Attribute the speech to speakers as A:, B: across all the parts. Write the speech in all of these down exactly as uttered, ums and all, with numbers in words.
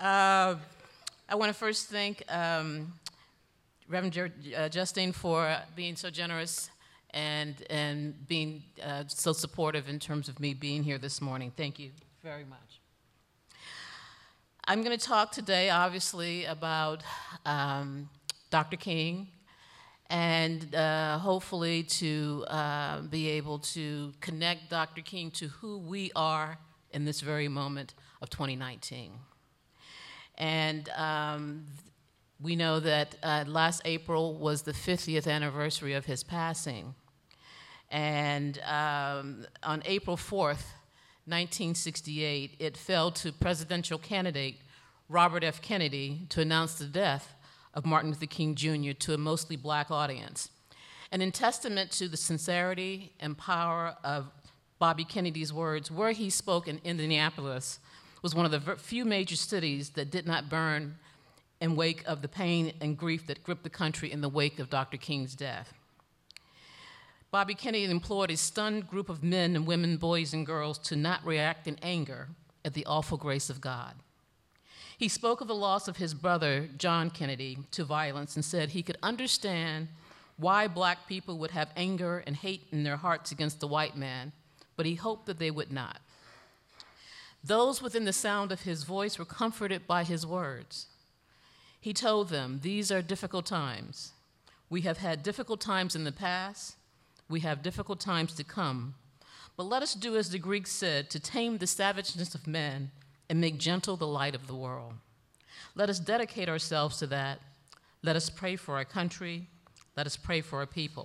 A: Uh, I want to first thank um, Reverend Jer- uh, Justine for being so generous and and being uh, so supportive in terms of me being here this morning. Thank you very much. I'm going to talk today, obviously, about um, Doctor King, and uh, hopefully to uh, be able to connect Doctor King to who we are in this very moment of twenty nineteen. And um, we know that uh, last April was the fiftieth anniversary of his passing. And um, on April fourth, nineteen sixty-eight, it fell to presidential candidate Robert F. Kennedy to announce the death of Martin Luther King Junior to a mostly black audience. And in testament to the sincerity and power of Bobby Kennedy's words, where he spoke in Indianapolis was one of the few major cities that did not burn in wake of the pain and grief that gripped the country in the wake of Doctor King's death. Bobby Kennedy implored a stunned group of men and women, boys and girls, to not react in anger at the awful grace of God. He spoke of the loss of his brother, John Kennedy, to violence and said he could understand why black people would have anger and hate in their hearts against the white man, but he hoped that they would not. Those within the sound of his voice were comforted by his words. He told them, "These are difficult times. We have had difficult times in the past. We have difficult times to come. But let us do as the Greeks said, to tame the savageness of men and make gentle the light of the world. Let us dedicate ourselves to that. Let us pray for our country. Let us pray for our people."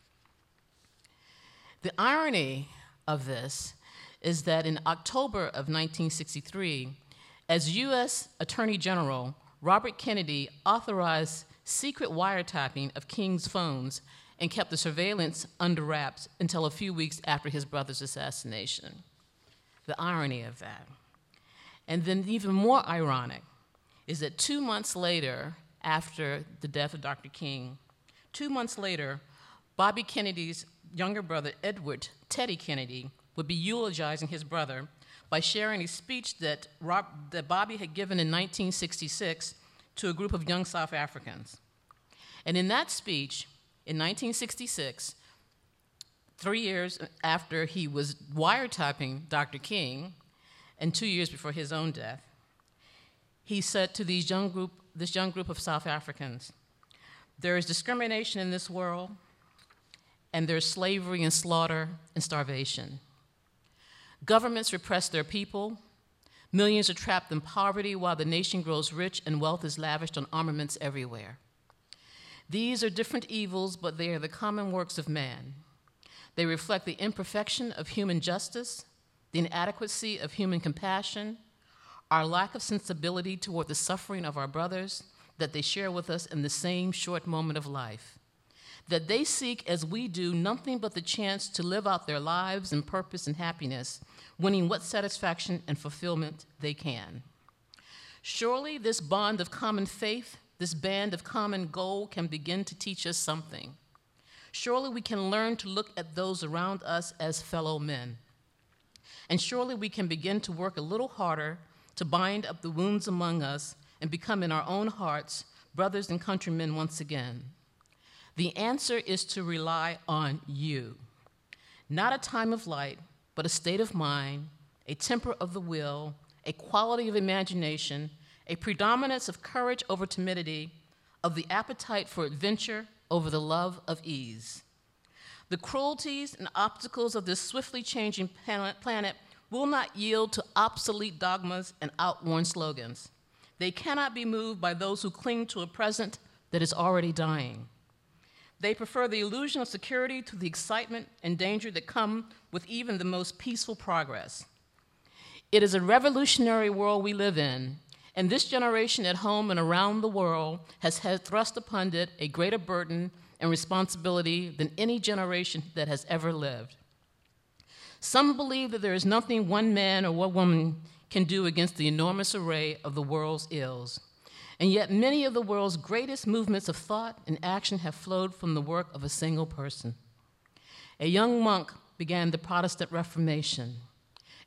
A: The irony of this is that in October of nineteen sixty-three, as U S Attorney General, Robert Kennedy authorized secret wiretapping of King's phones and kept the surveillance under wraps until a few weeks after his brother's assassination. The irony of that. And then even more ironic is that two months later, after the death of Doctor King, two months later, Bobby Kennedy's younger brother, Edward Teddy Kennedy, would be eulogizing his brother by sharing a speech that, Rob, that Bobby had given in nineteen sixty-six to a group of young South Africans. And in that speech, in nineteen sixty-six, three years after he was wiretapping Doctor King, and two years before his own death, he said to these young group, this young group of South Africans, "There is discrimination in this world, and there's slavery and slaughter and starvation. Governments repress their people. Millions are trapped in poverty while the nation grows rich and wealth is lavished on armaments everywhere. These are different evils, but they are the common works of man. They reflect the imperfection of human justice, the inadequacy of human compassion, our lack of sensibility toward the suffering of our brothers that they share with us in the same short moment of life. That they seek, as we do, nothing but the chance to live out their lives in purpose and happiness, winning what satisfaction and fulfillment they can. Surely this bond of common faith, this band of common goal can begin to teach us something. Surely we can learn to look at those around us as fellow men. And surely we can begin to work a little harder to bind up the wounds among us and become in our own hearts brothers and countrymen once again. The answer is to rely on you. Not a time of light, but a state of mind, a temper of the will, a quality of imagination, a predominance of courage over timidity, of the appetite for adventure over the love of ease. The cruelties and obstacles of this swiftly changing planet will not yield to obsolete dogmas and outworn slogans. They cannot be moved by those who cling to a present that is already dying. They prefer the illusion of security to the excitement and danger that come with even the most peaceful progress. It is a revolutionary world we live in, and this generation at home and around the world has had thrust upon it a greater burden and responsibility than any generation that has ever lived. Some believe that there is nothing one man or one woman can do against the enormous array of the world's ills. And yet many of the world's greatest movements of thought and action have flowed from the work of a single person. A young monk began the Protestant Reformation.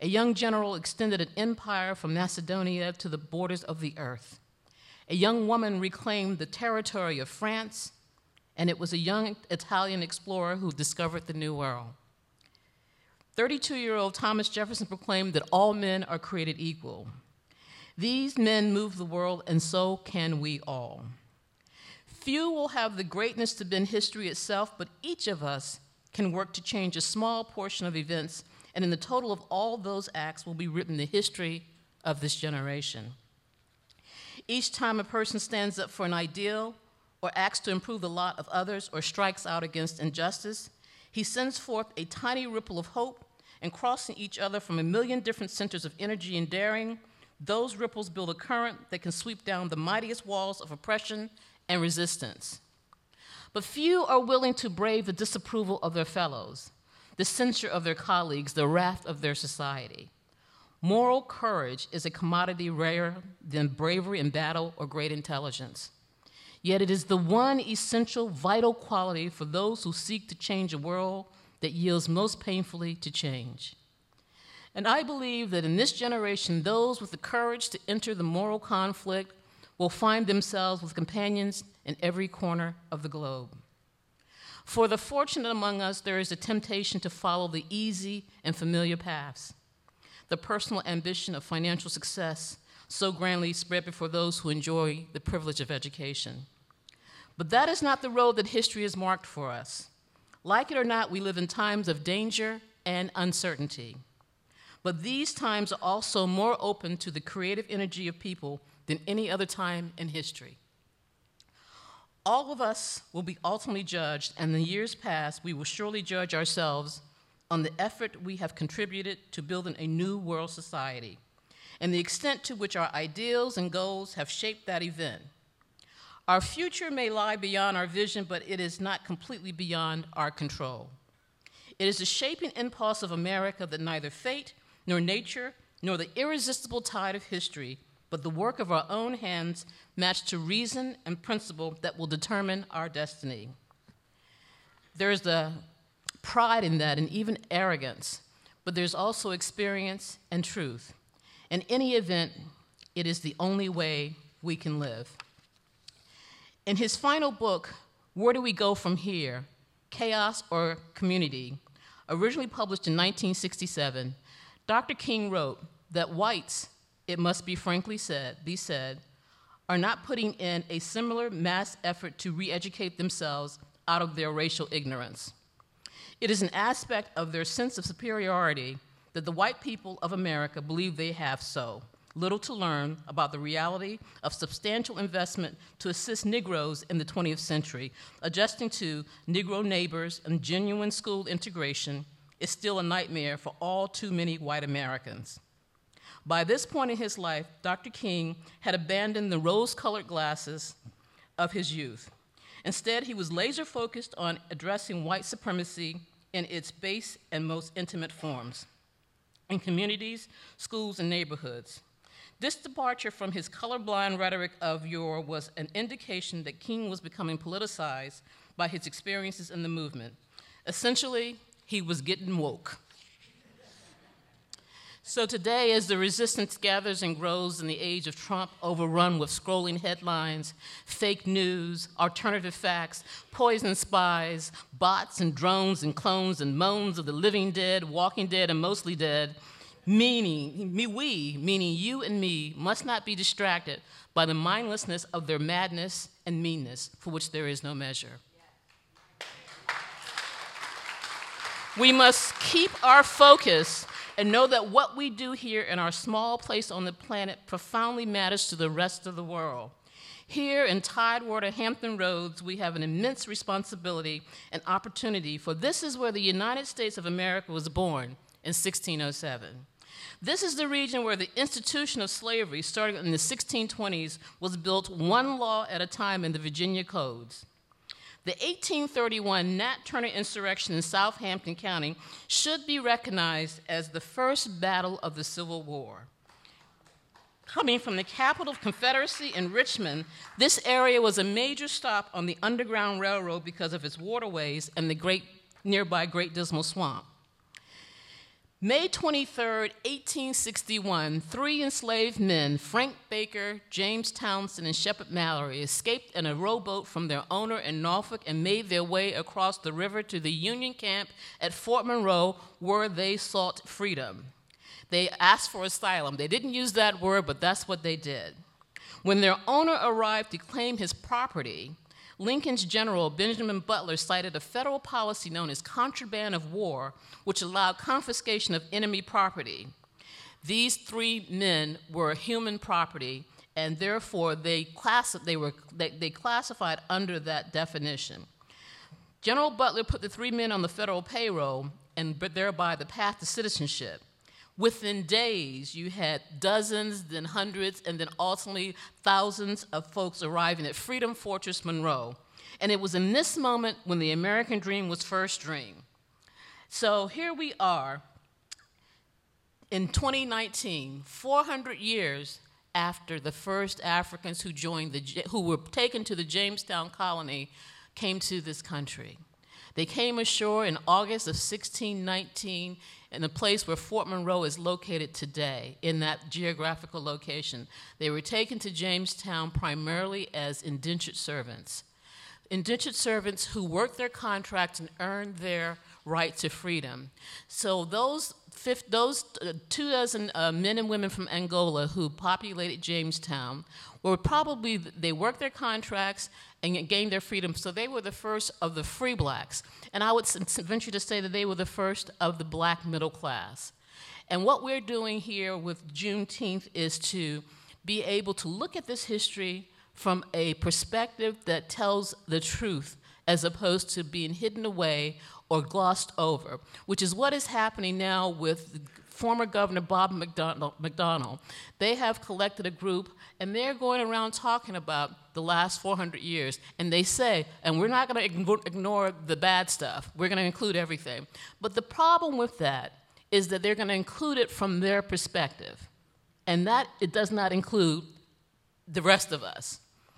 A: A young general extended an empire from Macedonia to the borders of the earth. A young woman reclaimed the territory of France, and it was a young Italian explorer who discovered the New World. thirty-two-year-old Thomas Jefferson proclaimed that all men are created equal. These men move the world, and so can we all. Few will have the greatness to bend history itself, but each of us can work to change a small portion of events, and in the total of all those acts will be written the history of this generation. Each time a person stands up for an ideal, or acts to improve the lot of others, or strikes out against injustice, he sends forth a tiny ripple of hope, and crossing each other from a million different centers of energy and daring, those ripples build a current that can sweep down the mightiest walls of oppression and resistance. But few are willing to brave the disapproval of their fellows, the censure of their colleagues, the wrath of their society. Moral courage is a commodity rarer than bravery in battle or great intelligence. Yet it is the one essential, vital quality for those who seek to change a world that yields most painfully to change. And I believe that in this generation, those with the courage to enter the moral conflict will find themselves with companions in every corner of the globe. For the fortunate among us, there is a temptation to follow the easy and familiar paths, the personal ambition of financial success so grandly spread before those who enjoy the privilege of education. But that is not the road that history has marked for us. Like it or not, we live in times of danger and uncertainty. But these times are also more open to the creative energy of people than any other time in history. All of us will be ultimately judged, and in the years past, we will surely judge ourselves on the effort we have contributed to building a new world society, and the extent to which our ideals and goals have shaped that event. Our future may lie beyond our vision, but it is not completely beyond our control. It is the shaping impulse of America that neither fate nor nature nor the irresistible tide of history, but the work of our own hands matched to reason and principle that will determine our destiny. There is the pride in that and even arrogance, but there's also experience and truth. In any event, it is the only way we can live. In his final book, Where Do We Go From Here? Chaos or Community, originally published in nineteen sixty-seven, Doctor King wrote that whites, it must be frankly said, be said, are not putting in a similar mass effort to re-educate themselves out of their racial ignorance. It is an aspect of their sense of superiority that the white people of America believe they have so little to learn about the reality of substantial investment to assist Negroes in the twentieth century, adjusting to Negro neighbors and genuine school integration is still a nightmare for all too many white Americans. By this point in his life, Doctor King had abandoned the rose-colored glasses of his youth. Instead, he was laser-focused on addressing white supremacy in its base and most intimate forms, in communities, schools, and neighborhoods. This departure from his colorblind rhetoric of yore was an indication that King was becoming politicized by his experiences in the movement. Essentially, he was getting woke. So today, as the resistance gathers and grows in the age of Trump, overrun with scrolling headlines, fake news, alternative facts, poison spies, bots and drones and clones and moans of the living dead, walking dead, and mostly dead, meaning, me, we, meaning you and me, must not be distracted by the mindlessness of their madness and meanness, for which there is no measure. We must keep our focus and know that what we do here in our small place on the planet profoundly matters to the rest of the world. Here in Tidewater, Hampton Roads, we have an immense responsibility and opportunity, for this is where the United States of America was born in sixteen oh seven. This is the region where the institution of slavery, starting in the sixteen twenties, was built one law at a time in the Virginia codes. The eighteen thirty-one Nat Turner insurrection in Southampton County should be recognized as the first battle of the Civil War. Coming from the capital of Confederacy in Richmond, this area was a major stop on the Underground Railroad because of its waterways and the great, nearby Great Dismal Swamp. May twenty-third, eighteen sixty-one, three enslaved men, Frank Baker, James Townsend, and Shepard Mallory, escaped in a rowboat from their owner in Norfolk and made their way across the river to the Union camp at Fort Monroe, where they sought freedom. They asked for asylum. They didn't use that word, but that's what they did. When their owner arrived to claim his property, Lincoln's general, Benjamin Butler, cited a federal policy known as contraband of war, which allowed confiscation of enemy property. These three men were human property, and therefore they, class they, were, they, they classified under that definition. General Butler put the three men on the federal payroll, and thereby the path to citizenship. Within days, you had dozens, then hundreds, and then ultimately thousands of folks arriving at Freedom Fortress Monroe. And it was in this moment when the American dream was first dreamed. So here we are in twenty nineteen, four hundred years after the first Africans who joined the, who were taken to the Jamestown colony came to this country. They came ashore in August of sixteen nineteen in the place where Fort Monroe is located today, in that geographical location. They were taken to Jamestown primarily as indentured servants. Indentured servants who worked their contracts and earned their right to freedom. So those, fifth, those uh, two dozen uh, men and women from Angola who populated Jamestown were probably, they worked their contracts and gained their freedom, so they were the first of the free blacks. And I would venture to say that they were the first of the black middle class. And what we're doing here with Juneteenth is to be able to look at this history from a perspective that tells the truth as opposed to being hidden away or glossed over, which is what is happening now with former Governor Bob McDonnell. They have collected a group, and they're going around talking about the last four hundred years, and they say, and we're not going to ignore the bad stuff, we're going to include everything. But the problem with that is that they're going to include it from their perspective, and that it does not include the rest of us.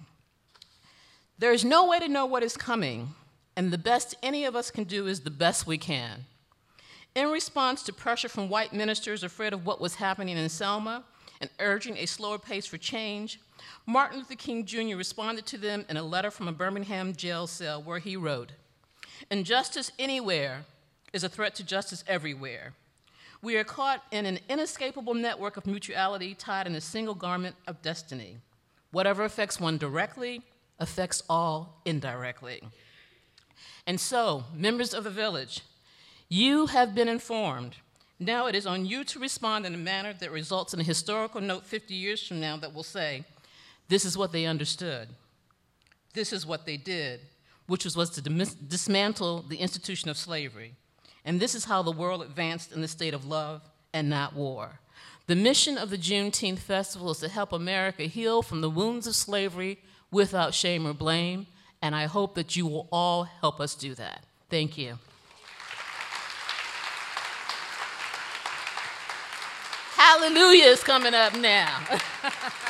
A: There is no way to know what is coming, and the best any of us can do is the best we can. In response to pressure from white ministers afraid of what was happening in Selma and urging a slower pace for change, Martin Luther King Junior responded to them in a letter from a Birmingham jail cell where he wrote, "Injustice anywhere is a threat to justice everywhere. We are caught in an inescapable network of mutuality tied in a single garment of destiny. Whatever affects one directly affects all indirectly." And so, members of the village, you have been informed. Now it is on you to respond in a manner that results in a historical note fifty years from now that will say, this is what they understood. This is what they did, which was, was to dismantle the institution of slavery. And this is how the world advanced in the state of love and not war. The mission of the Juneteenth Festival is to help America heal from the wounds of slavery without shame or blame, and I hope that you will all help us do that. Thank you. Hallelujah is coming up now.